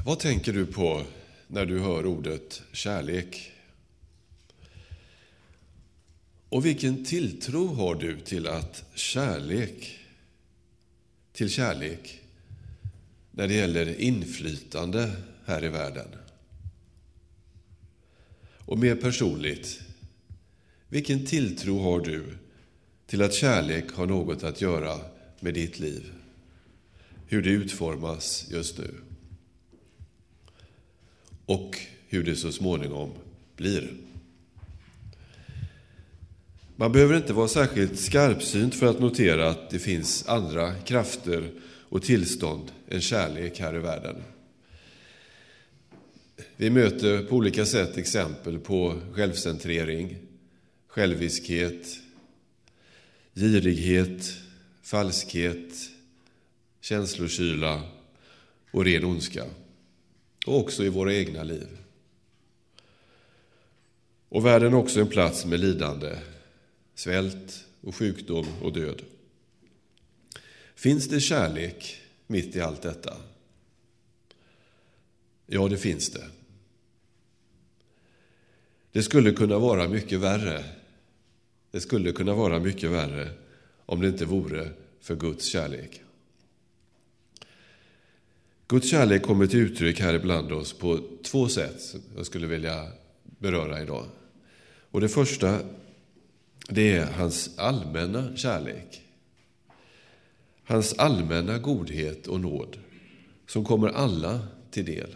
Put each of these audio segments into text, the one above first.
Vad tänker du på när du hör ordet kärlek? Och vilken tilltro har du till kärlek när det gäller inflytande här i världen? Och mer personligt, vilken tilltro har du till att kärlek har något att göra med ditt liv? Hur det utformas just nu. Och hur det så småningom blir. Man behöver inte vara särskilt skarpsynt för att notera att det finns andra krafter och tillstånd än kärlek här i världen. Vi möter på olika sätt exempel på självcentrering, själviskhet, girighet, falskhet, känslokyla och ren ondska. Och också i våra egna liv. Och världen är också en plats med lidande, svält och sjukdom och död. Finns det kärlek mitt i allt detta? Ja, det finns det. Det skulle kunna vara mycket värre. Det skulle kunna vara mycket värre om det inte vore för Guds kärlek. Guds kärlek kommer till uttryck här ibland oss på två sätt som jag skulle vilja beröra idag. Och det första, det är hans allmänna kärlek. Hans allmänna godhet och nåd som kommer alla till del.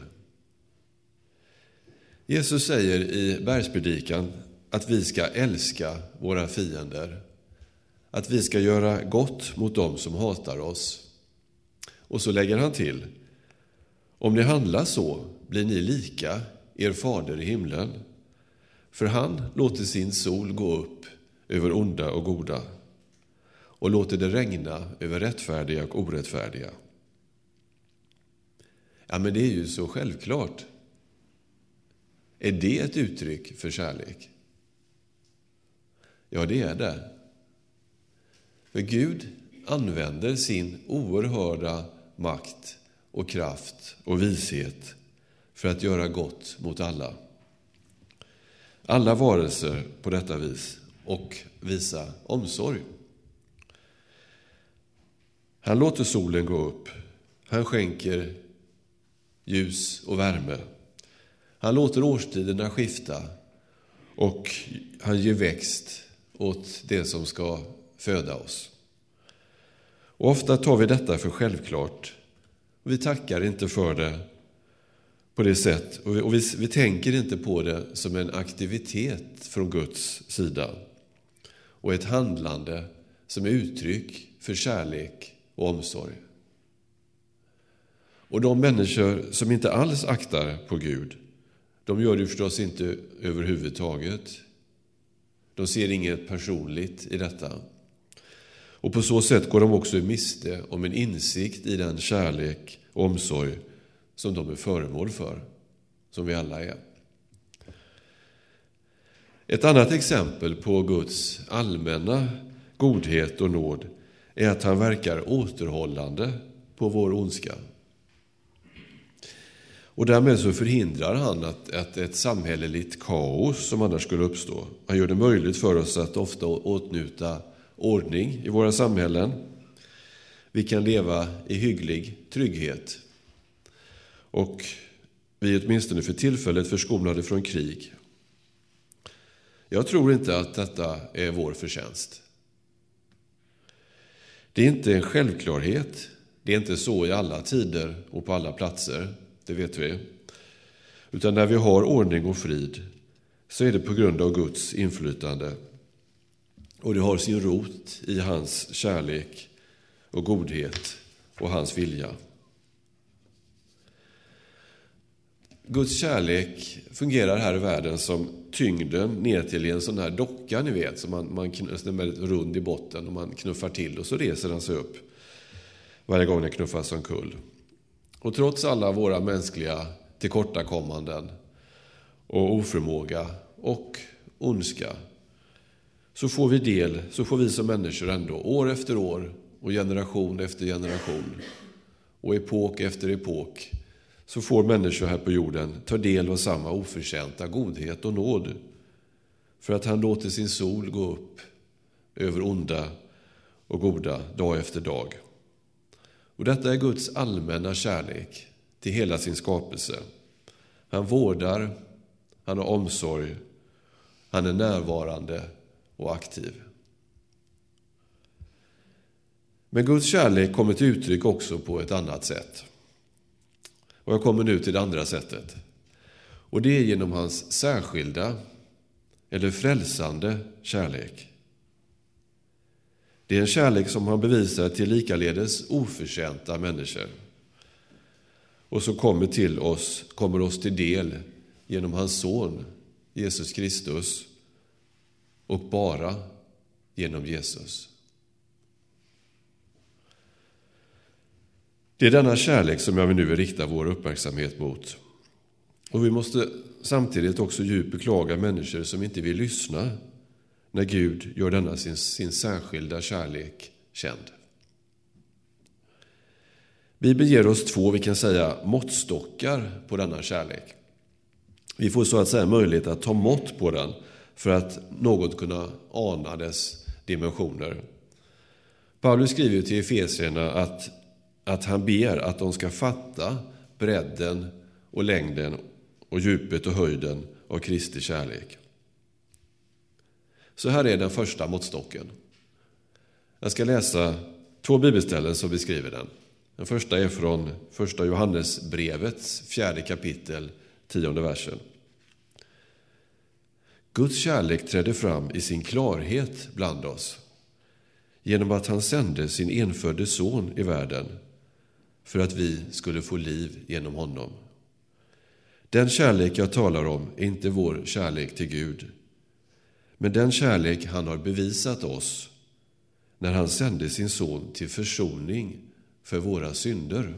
Jesus säger i bergspredikan att vi ska älska våra fiender. Att vi ska göra gott mot dem som hatar oss. Och så lägger han till: om ni handlar så blir ni lika er fader i himlen. För han låter sin sol gå upp över onda och goda och låter det regna över rättfärdiga och orättfärdiga. Ja, men det är ju så självklart. Är det ett uttryck för kärlek? Ja, det är det. För Gud använder sin oerhörda makt och kraft och vishet för att göra gott mot alla. Alla varelser på detta vis och visa omsorg. Han låter solen gå upp. Han skänker ljus och värme. Han låter årstiderna skifta och han ger växt åt det som ska föda oss. Och ofta tar vi detta för självklart. Vi tackar inte för det på det sätt. Och vi tänker inte på det som en aktivitet från Guds sida. Och ett handlande som är uttryck för kärlek och omsorg. Och de människor som inte alls aktar på Gud, de gör det förstås inte överhuvudtaget. De ser inget personligt i detta. Och på så sätt går de också i miste om en insikt i den kärlek och omsorg som de är föremål för, som vi alla är. Ett annat exempel på Guds allmänna godhet och nåd är att han verkar återhållande på vår ondska. Och därmed så förhindrar han att ett samhälleligt kaos som annars skulle uppstå. Han gör det möjligt för oss att ofta åtnjuta ordning i våra samhällen. Vi kan leva i hygglig trygghet. Och vi är åtminstone för tillfället förskonade från krig. Jag tror inte att detta är vår förtjänst. Det är inte en självklarhet. Det är inte så i alla tider och på alla platser. Det vet vi. Utan när vi har ordning och frid så är det på grund av Guds inflytande. Och det har sin rot i hans kärlek och godhet och hans vilja. Guds kärlek fungerar här i världen som tyngden ner till en sån här docka, ni vet, som man är rund i botten och man knuffar till och så reser den sig upp varje gång den knuffas omkull. Och trots alla våra mänskliga tillkortakommanden och oförmåga och ondska så får vi som människor ändå år efter år och generation efter generation och epok efter epok så får människor här på jorden ta del av samma oförtjänta godhet och nåd, för att han låter sin sol gå upp över onda och goda dag efter dag. Och detta är Guds allmänna kärlek till hela sin skapelse. Han vårdar, han har omsorg, han är närvarande och aktiv. Men Guds kärlek kommer till uttryck också på ett annat sätt. Och jag kommer nu till det andra sättet. Och det är genom hans särskilda eller frälsande kärlek. Det är en kärlek som han bevisar till likaledes oförtjänta människor. Och som kommer oss till del genom hans son Jesus Kristus, och bara genom Jesus. Det är denna kärlek som jag nu vill rikta vår uppmärksamhet mot. Och vi måste samtidigt också djupt beklaga människor som inte vill lyssna när Gud gör denna sin särskilda kärlek känd. Bibeln ger oss två, vi kan säga, måttstockar på denna kärlek. Vi får så att säga möjlighet att ta mått på den för att något kunna ana dess dimensioner. Paulus skriver till Efesierna att han ber att de ska fatta bredden och längden och djupet och höjden av Kristi kärlek. Så här är den första måttstocken. Jag ska läsa 2 bibelställen som beskriver den. Den första är från 1 Johannesbrevets 4 kapitel, 10:e versen. Guds kärlek trädde fram i sin klarhet bland oss, genom att han sände sin enfödde son i världen, för att vi skulle få liv genom honom. Den kärlek jag talar om är inte vår kärlek till Gud, men den kärlek han har bevisat oss när han sände sin son till försoning för våra synder.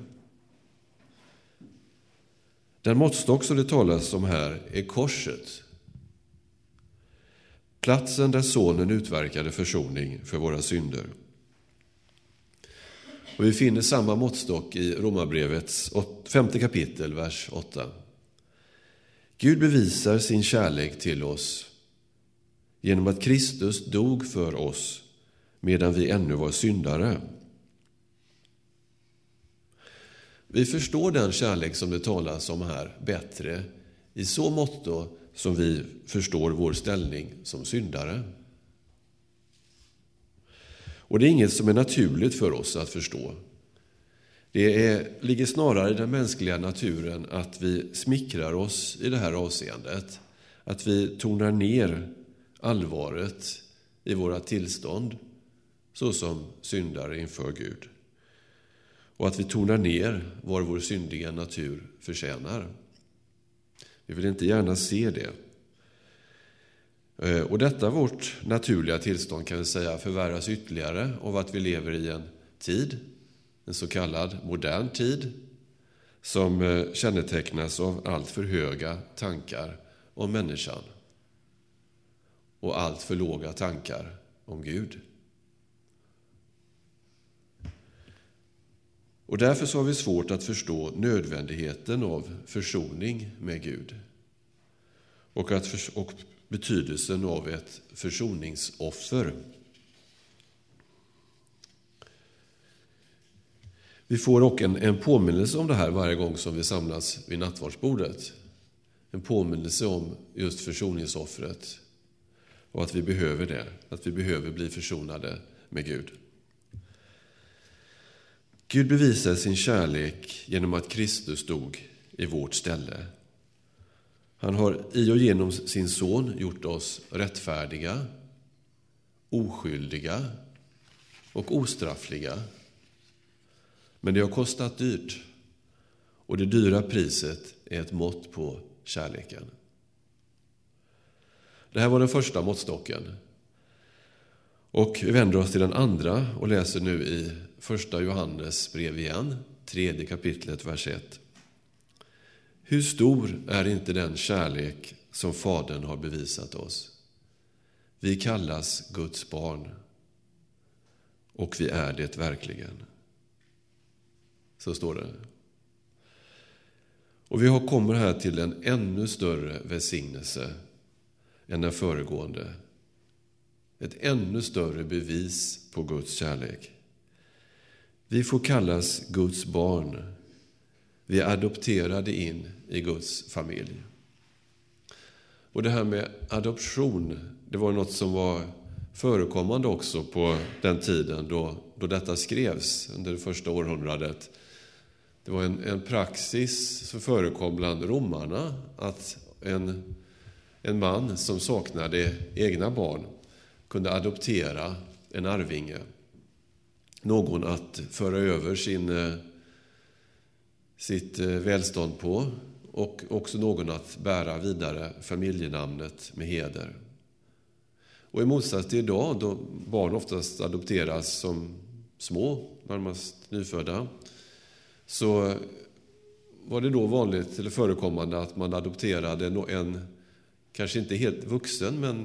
Den måttstock som det talas om här är korset. Platsen där sonen utverkade försoning för våra synder. Och vi finner samma måttstock i Romarbrevets 5:e kapitel, vers 8. Gud bevisar sin kärlek till oss genom att Kristus dog för oss medan vi ännu var syndare. Vi förstår den kärlek som det talas om här bättre i så måtto som vi förstår vår ställning som syndare. Och det är inget som är naturligt för oss att förstå. Det ligger snarare i den mänskliga naturen att vi smickrar oss i det här avseendet. Att vi tonar ner allvaret i våra tillstånd såsom syndare inför Gud. Och att vi tonar ner vad vår syndiga natur förtjänar. Vi vill inte gärna se det. Och detta vårt naturliga tillstånd kan vi säga förvärras ytterligare av att vi lever i en tid, en så kallad modern tid, som kännetecknas av allt för höga tankar om människan och allt för låga tankar om Gud. Och därför så har vi svårt att förstå nödvändigheten av försoning med Gud och betydelsen av ett försoningsoffer. Vi får dock en påminnelse om det här varje gång som vi samlas vid nattvardsbordet. En påminnelse om just försoningsoffret och att vi behöver det, att vi behöver bli försonade med Gud. Gud bevisar sin kärlek genom att Kristus dog i vårt ställe. Han har i och genom sin son gjort oss rättfärdiga, oskyldiga och ostraffliga. Men det har kostat dyrt, och det dyra priset är ett mått på kärleken. Det här var den första måttstocken. Och vi vänder oss till den andra och läser nu i 1 Johannes brev igen, 3 kapitlet, vers 1. Hur stor är inte den kärlek som Fadern har bevisat oss? Vi kallas Guds barn, och vi är det verkligen. Så står det. Och vi kommer här till en ännu större välsignelse än den föregående. Ett ännu större bevis på Guds kärlek. Vi får kallas Guds barn. Vi är adopterade in i Guds familj. Och det här med adoption, det var något som var förekommande också på den tiden då detta skrevs under det första århundradet. Det var en praxis som förekom bland romarna att en man som saknade egna barn kunde adoptera en arvinge. Någon att föra över sitt välstånd på, och också någon att bära vidare familjenamnet med heder. Och i motsats till idag, då barn oftast adopteras som små, närmast nyfödda, så var det då vanligt eller förekommande att man adopterade en kanske inte helt vuxen, men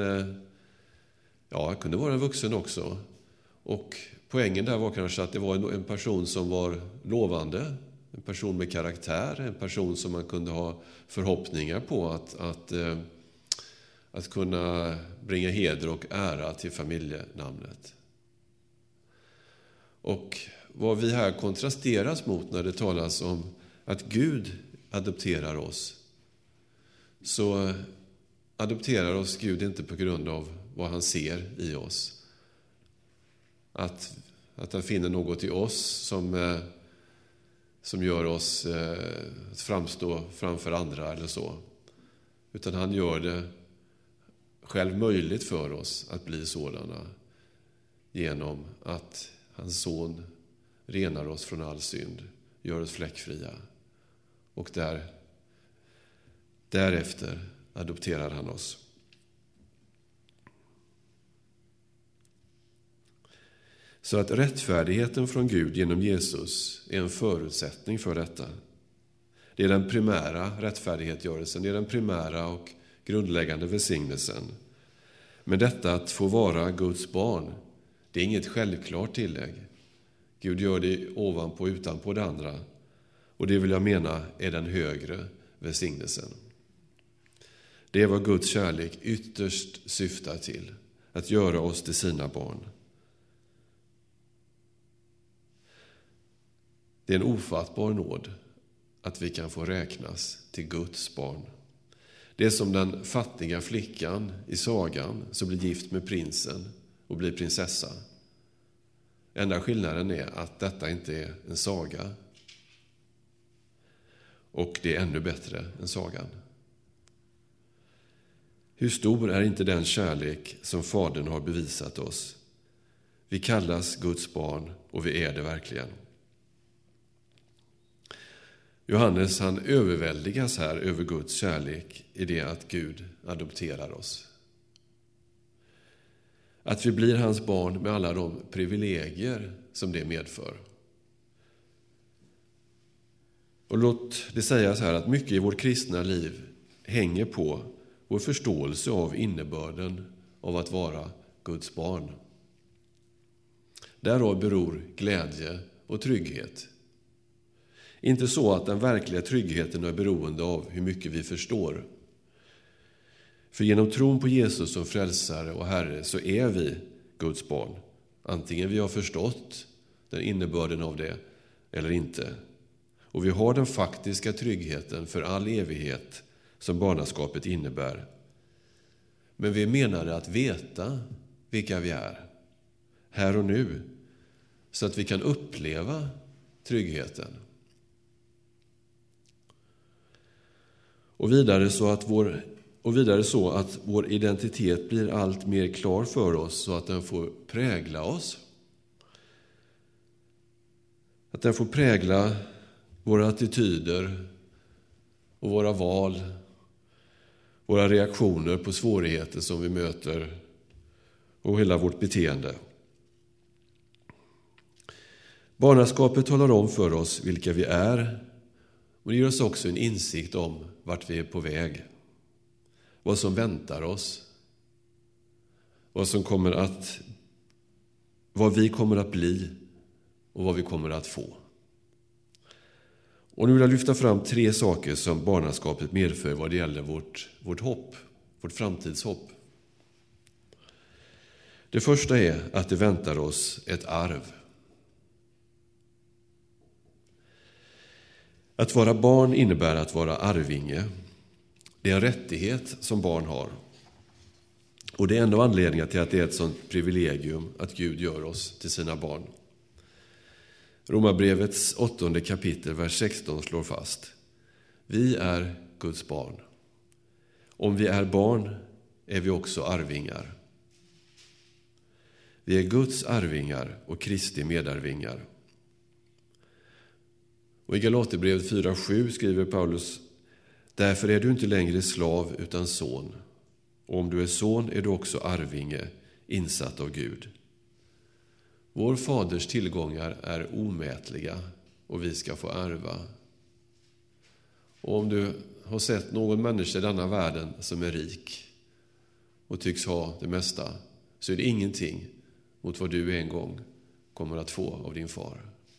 kunde vara en vuxen också. Och poängen där var kanske att det var en person som var lovande, en person med karaktär, en person som man kunde ha förhoppningar på att kunna bringa heder och ära till familjenamnet. Och vad vi här kontrasteras mot när det talas om att Gud adopterar oss, så adopterar oss Gud inte på grund av vad han ser i oss. Att han finner något i oss som gör oss att framstå framför andra eller så. Utan han gör det själv möjligt för oss att bli sådana genom att hans son renar oss från all synd, gör oss fläckfria. Och därefter adopterar han oss. Så att rättfärdigheten från Gud genom Jesus är en förutsättning för detta. Det är den primära rättfärdighetsgörelsen, det är den primära och grundläggande välsignelsen. Men detta att få vara Guds barn, det är inget självklart tillägg. Gud gör det ovanpå, utanpå det andra. Och det vill jag mena är den högre välsignelsen. Det är vad Guds kärlek ytterst syftar till, att göra oss till sina barn. Det är en ofattbar nåd att vi kan få räknas till Guds barn. Det är som den fattiga flickan i sagan som blir gift med prinsen och blir prinsessa. Enda skillnaden är att detta inte är en saga. Och det är ännu bättre än sagan. Hur stor är inte den kärlek som Fadern har bevisat oss? Vi kallas Guds barn och vi är det verkligen. Johannes, han överväldigas här över Guds kärlek i det att Gud adopterar oss. Att vi blir hans barn med alla de privilegier som det medför. Och låt det sägas här att mycket i vårt kristna liv hänger på vår förståelse av innebörden av att vara Guds barn. Därav beror glädje och trygghet. Inte så att den verkliga tryggheten är beroende av hur mycket vi förstår. För genom tron på Jesus som frälsare och Herre så är vi Guds barn. Antingen vi har förstått den innebörden av det eller inte. Och vi har den faktiska tryggheten för all evighet som barnaskapet innebär. Men vi menar att veta vilka vi är, här och nu, så att vi kan uppleva tryggheten. Och vidare så att vår identitet blir allt mer klar för oss så att den får prägla oss. Att den får prägla våra attityder och våra val, våra reaktioner på svårigheter som vi möter och hela vårt beteende. Barnaskapet talar om för oss vilka vi är, och det ger oss också en insikt om vart vi är på väg, vad som väntar oss, vad vi kommer att bli och vad vi kommer att få. Och nu vill jag lyfta fram 3 saker som barnaskapet medför vad det gäller vårt hopp, vårt framtidshopp. Det första är att det väntar oss ett arv. Att vara barn innebär att vara arvinge. Det är en rättighet som barn har. Och det är en av anledningarna till att det är ett sånt privilegium att Gud gör oss till sina barn. Romarbrevets 8:e kapitel, vers 16 slår fast: vi är Guds barn. Om vi är barn är vi också arvingar. Vi är Guds arvingar och Kristi medarvingar. Och i Galaterbrevet 4:7 skriver Paulus: därför är du inte längre slav utan son. Och om du är son är du också arvinge, insatt av Gud. Vår faders tillgångar är omätliga och vi ska få ärva. Och om du har sett någon människa i denna världen som är rik och tycks ha det mesta, så är det ingenting mot vad du en gång kommer att få av din far.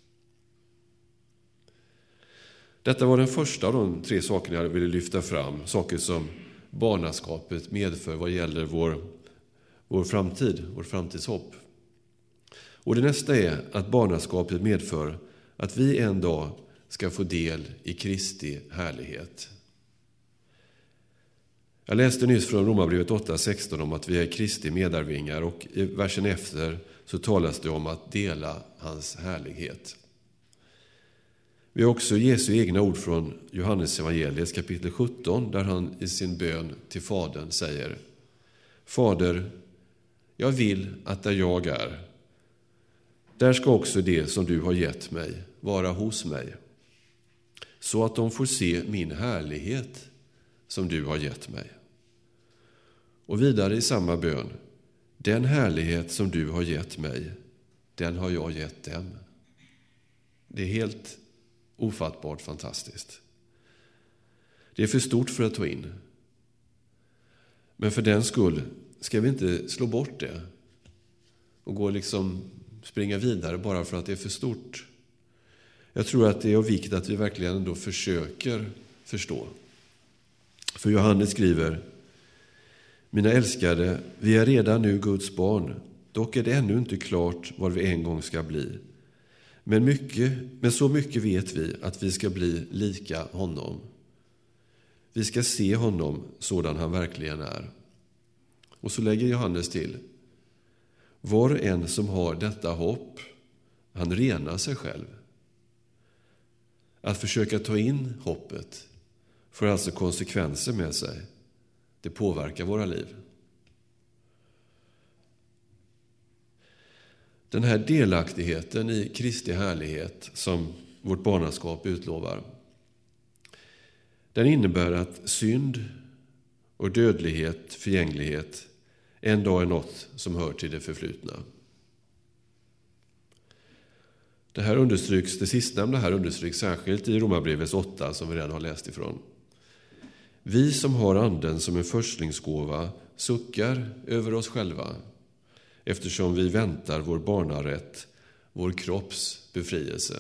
Detta var den första av de 3 sakerna jag ville lyfta fram. Saker som barnaskapet medför vad gäller vår framtid, vårt framtidshopp. Och det nästa är att barnaskapet medför att vi en dag ska få del i Kristi härlighet. Jag läste nyss från Romarbrevet 8:16 om att vi är Kristi medarvingar, och i versen efter så talas det om att dela hans härlighet. Vi har också Jesu egna ord från Johannes evangeliets kapitel 17, där han i sin bön till Fadern säger: Fader, jag vill att där jag är, där ska också det som du har gett mig vara hos mig, så att de får se min härlighet som du har gett mig. Och vidare i samma bön: den härlighet som du har gett mig, den har jag gett dem. Det är helt ofattbart fantastiskt. Det är för stort för att ta in. Men för den skull ska vi inte slå bort det och gå springa vidare bara för att det är för stort. Jag tror att det är av vikt att vi verkligen ändå försöker förstå. För Johannes skriver: mina älskade, vi är redan nu Guds barn, dock är det ännu inte klart vad vi en gång ska bli. Men så mycket vet vi att vi ska bli lika honom. Vi ska se honom sådan han verkligen är. Och så lägger Johannes till: var och en som har detta hopp, han renar sig själv. Att försöka ta in hoppet får alltså konsekvenser med sig. Det påverkar våra liv. Den här delaktigheten i Kristi härlighet som vårt barnaskap utlovar, den innebär att synd och dödlighet, förgänglighet, en dag är något som hör till det förflutna. Det sistnämnda här understryks särskilt i Romarbrevets 8 som vi redan har läst ifrån. Vi som har anden som en förstlingsgåva suckar över oss själva, eftersom vi väntar vår barnarätt, vår kropps befrielse.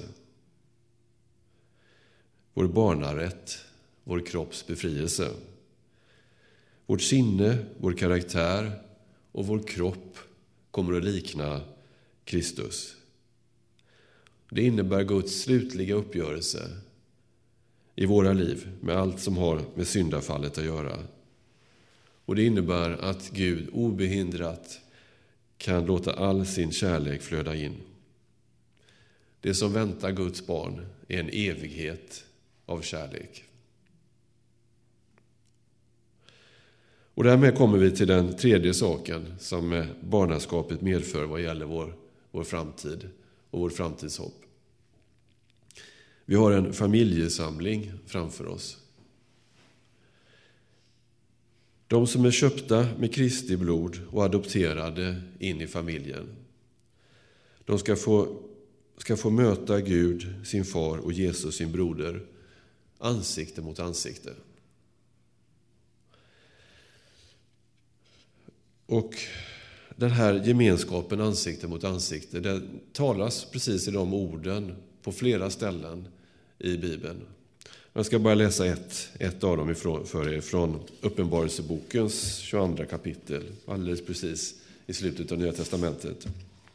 Vår barnarätt, vår kropps befrielse. Vårt sinne, vår karaktär och vår kropp kommer att likna Kristus. Det innebär Guds slutliga uppgörelse i våra liv med allt som har med syndafallet att göra. Och det innebär att Gud obehindrat kan låta all sin kärlek flöda in. Det som väntar Guds barn är en evighet av kärlek. Och därmed kommer vi till den tredje saken som barnaskapet medför vad gäller vår framtid och vår framtidshopp. Vi har en familjesamling framför oss. De som är köpta med Kristi blod och adopterade in i familjen. De ska få möta Gud, sin far, och Jesus, sin broder, ansikte mot ansikte. Och den här gemenskapen ansikte mot ansikte, det talas precis i de orden på flera ställen i Bibeln. Jag ska bara läsa ett av dem för er från Uppenbarelsebokens 22 kapitel, alldeles precis i slutet av Nya testamentet.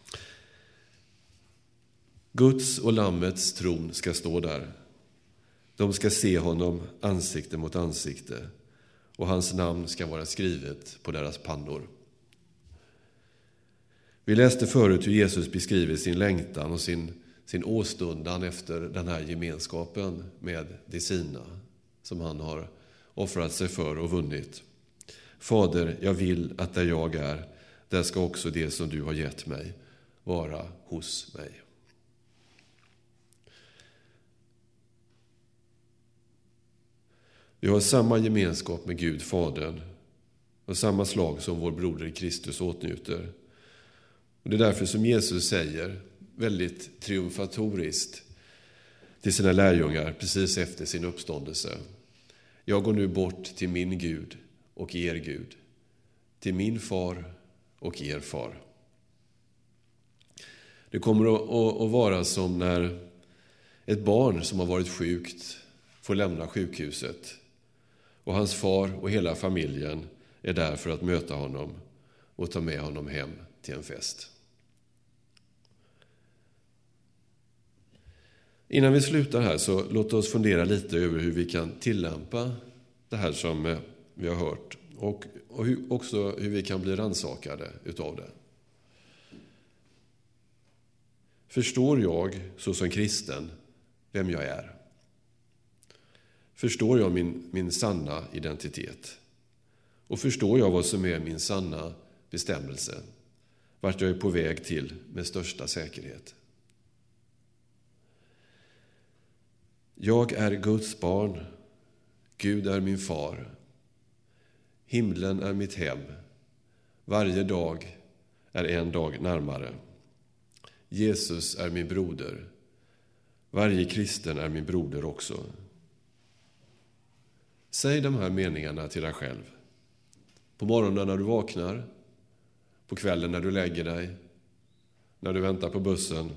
Guds och Lammets tron ska stå där. De ska se honom ansikte mot ansikte, och hans namn ska vara skrivet på deras pannor. Vi läste förut hur Jesus beskriver sin längtan och sin åstundan efter den här gemenskapen med de sina, som han har offrat sig för och vunnit. Fader, jag vill att där jag är, där ska också det som du har gett mig vara hos mig. Vi har samma gemenskap med Gud, Fadern, och samma slag som vår broder Kristus åtnjuter. Och det är därför som Jesus säger väldigt triumfatoriskt till sina lärjungar precis efter sin uppståndelse: jag går nu bort till min Gud och er Gud, till min far och er far. Det kommer att vara som när ett barn som har varit sjukt får lämna sjukhuset, och hans far och hela familjen är där för att möta honom och ta med honom hem till en fest. Innan vi slutar här, så låt oss fundera lite över hur vi kan tillämpa det här som vi har hört, och också hur vi kan bli rannsakade utav det. Förstår jag så som kristen vem jag är? Förstår jag min sanna identitet? Och förstår jag vad som är min sanna bestämmelse? Vart jag är på väg till med största säkerhet? Jag är Guds barn. Gud är min far. Himlen är mitt hem. Varje dag är en dag närmare. Jesus är min broder. Varje kristen är min broder också. Säg de här meningarna till dig själv. På morgonen när du vaknar, på kvällen när du lägger dig, när du väntar på bussen.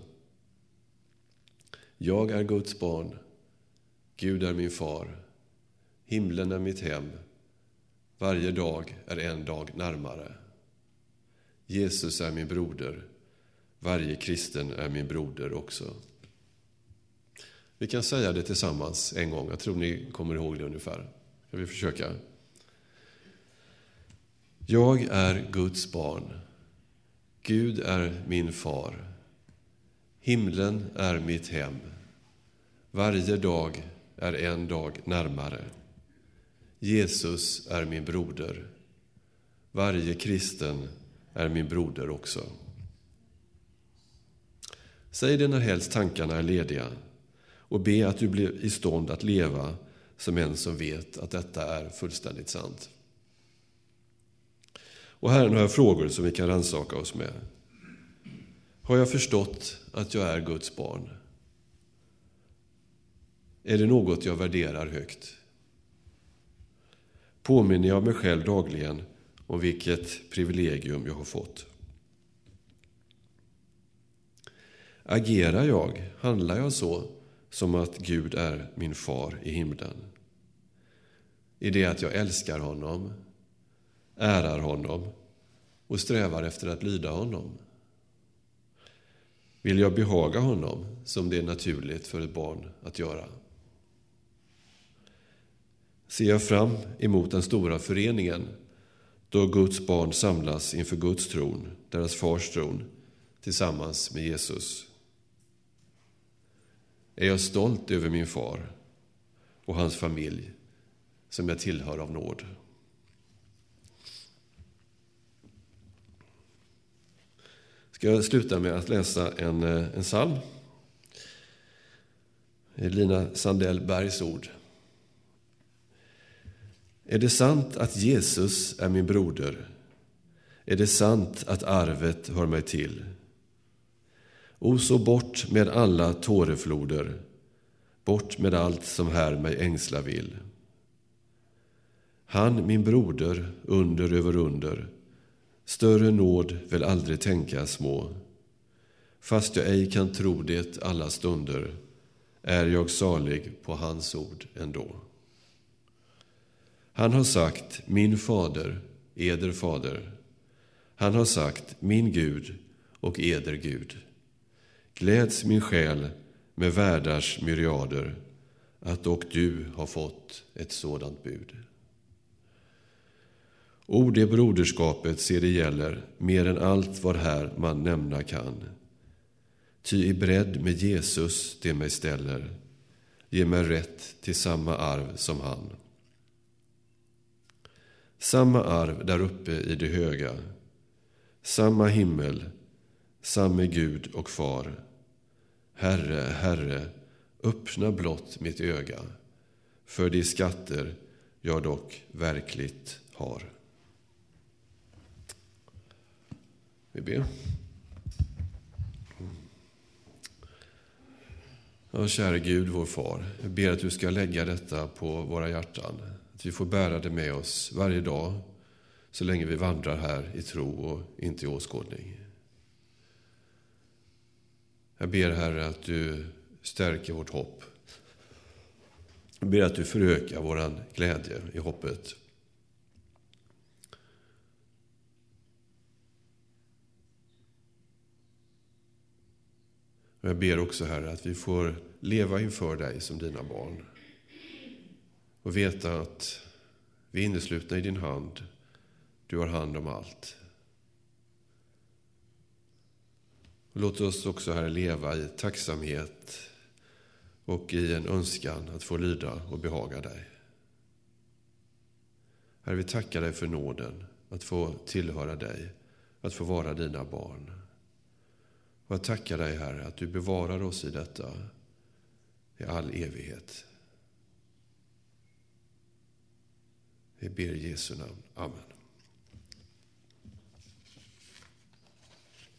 Jag är Guds barn. Gud är min far. Himlen är mitt hem. Varje dag är en dag närmare. Jesus är min broder. Varje kristen är min broder också. Vi kan säga det tillsammans en gång. Jag tror ni kommer ihåg det ungefär. Ska vi försöka? Jag är Guds barn. Gud är min far. Himlen är mitt hem. Varje dag är en dag närmare. Jesus är min broder. Varje kristen är min broder också. Säg det när helst tankarna är lediga, och be att du blir i stånd att leva som en som vet att detta är fullständigt sant. Och här är några frågor som vi kan rannsaka oss med. Har jag förstått att jag är Guds barn? Är det något jag värderar högt? Påminner jag mig själv dagligen om vilket privilegium jag har fått? Agerar jag, handlar jag så som att Gud är min far i himlen? I det att jag älskar honom, ärar honom och strävar efter att lyda honom? Vill jag behaga honom som det är naturligt för ett barn att göra? Ser jag fram emot den stora föreningen då Guds barn samlas inför Guds tron, deras fars tron, tillsammans med Jesus? Är jag stolt över min far och hans familj som jag tillhör av nåd? Ska jag sluta med att läsa en psalm. Lina Sandell Bergs ord. Är det sant att Jesus är min broder? Är det sant att arvet hör mig till? O, så bort med alla tårefloder, bort med allt som här mig ängsla vill. Han, min broder, under över under, större nåd väl aldrig tänka små. Fast jag ej kan tro det alla stunder, är jag salig på hans ord ändå. Han har sagt, min fader, eder fader. Han har sagt, min Gud och eder Gud. Gläds min själ med världars myriader, att och du har fått ett sådant bud. O, det broderskapet ser det gäller, mer än allt vad här man nämna kan. Ty i bredd med Jesus det mig ställer, ge mig rätt till samma arv som han. Samma arv där uppe i det höga, samma himmel, samme Gud och far. Herre, Herre, öppna blott mitt öga, för de skatter jag dock verkligt har. Vi ber. Ja, kära Gud, vår far, jag ber att du ska lägga detta på våra hjärtan. Att vi får bära det med oss varje dag, så länge vi vandrar här i tro och inte i åskådning. Jag ber, Herre, att du stärker vårt hopp. Jag ber att du förökar våran glädje i hoppet. Och jag ber också, Herre, att vi får leva inför dig som dina barn. Och veta att vi är inneslutna i din hand. Du har hand om allt. Och låt oss också, Herre, leva i tacksamhet och i en önskan att få lyda och behaga dig. Herre, vi tackar dig för nåden att få tillhöra dig, att få vara dina barn. Och jag tackar dig, Herre, att du bevarar oss i detta i all evighet. Vi ber i Jesu namn. Amen.